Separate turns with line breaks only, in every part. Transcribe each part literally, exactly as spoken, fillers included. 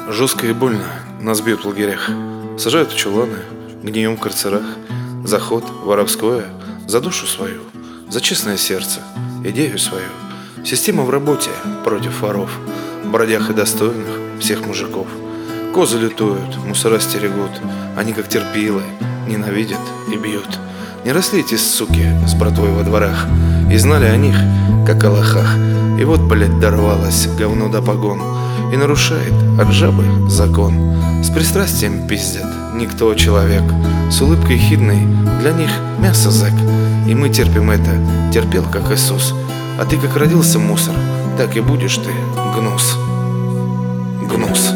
Жестко и больно нас бьют в лагерях. Сажают в чуланы, гнием в карцерах. За ход воровское, за душу свою, за честное сердце, идею свою. Система в работе против воров, бродяг и достойных всех мужиков. Козы лютуют, мусора стерегут, они как терпилы, ненавидят и бьют. Не росли эти суки с братвой во дворах, и знали о них, как о лохах. И вот, блядь, дорвалось говно до погон, и нарушает от жабы закон. С пристрастием пиздят, никто человек, с улыбкой хидной для них мясо зэк. И мы терпим это, терпел как Иисус. А ты как родился мусор, так и будешь ты гнус. Гнус.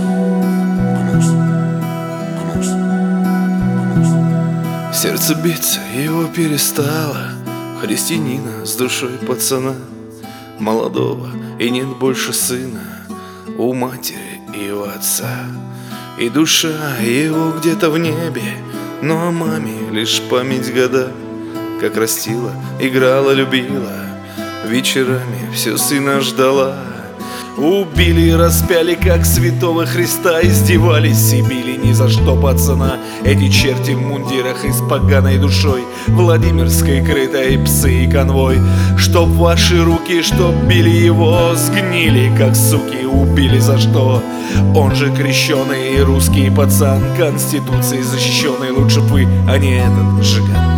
Сердце биться его перестало, христианина с душой пацана, молодого, и нет больше сына у матери и у отца. И душа его где-то в небе, но о маме лишь память года. Как растила, играла, любила, вечерами все сына ждала. Убили и распяли, как святого Христа. Издевались и били ни за что пацана. Эти черти в мундирах и с поганой душой, Владимирской крытой псы и конвой. Чтоб ваши руки, чтоб били его, сгнили, как суки, убили за что? Он же крещеный русский пацан, Конституцией защищенный. Лучше б вы, а не этот жиган.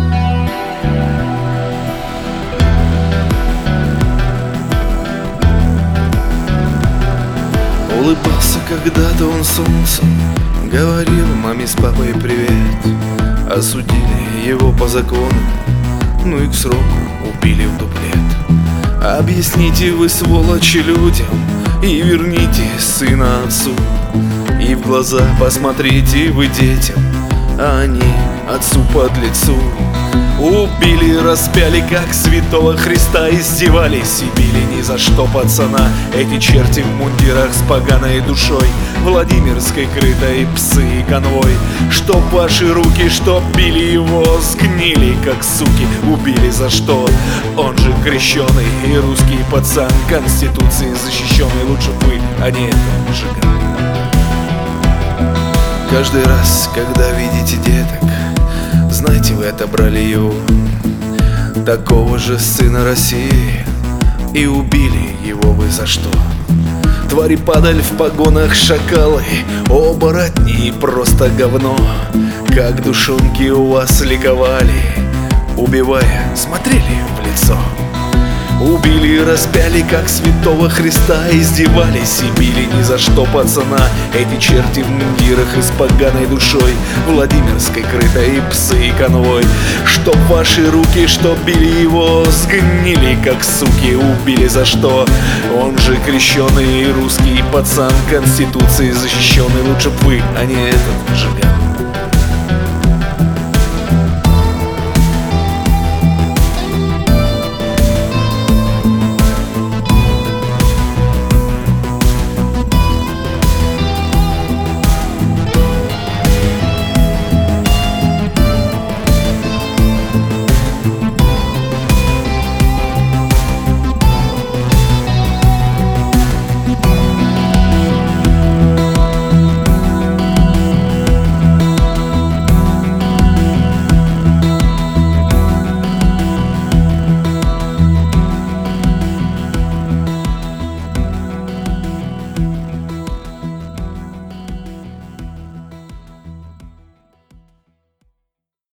Улыбался когда-то он солнцу, говорил маме с папой привет. Осудили его по закону, ну и к сроку убили в дуплет. Объясните вы, сволочи, людям и верните сына отцу. И в глаза посмотрите вы детям, а они отцу под лицу. Убили, распяли, как святого Христа. Издевались и били ни за что пацана. Эти черти в мундирах с поганой душой, Владимирской крытой псы и конвой. Чтоб ваши руки, чтоб били его, сгнили, как суки, убили за что? Он же крещеный и русский пацан, Конституцией защищенный. Лучше бы вы, а не этот жиган. Каждый раз, когда видите деток, знайте, вы отобрали его, такого же сына России, и убили его вы за что? Твари падаль в погонах, шакалы, оборотни и просто говно. Как душонки у вас ликовали, убивая, смотрели в лицо. Убили и распяли, как святого Христа. Издевались и били ни за что пацана. Эти черти в мундирах и с поганой душой, Владимирской крытой псы и конвой. Чтоб ваши руки, чтоб били его, сгнили, как суки, убили за что? Он же крещеный русский пацан, Конституцией защищенный. Лучше б вы, а не этот жиган.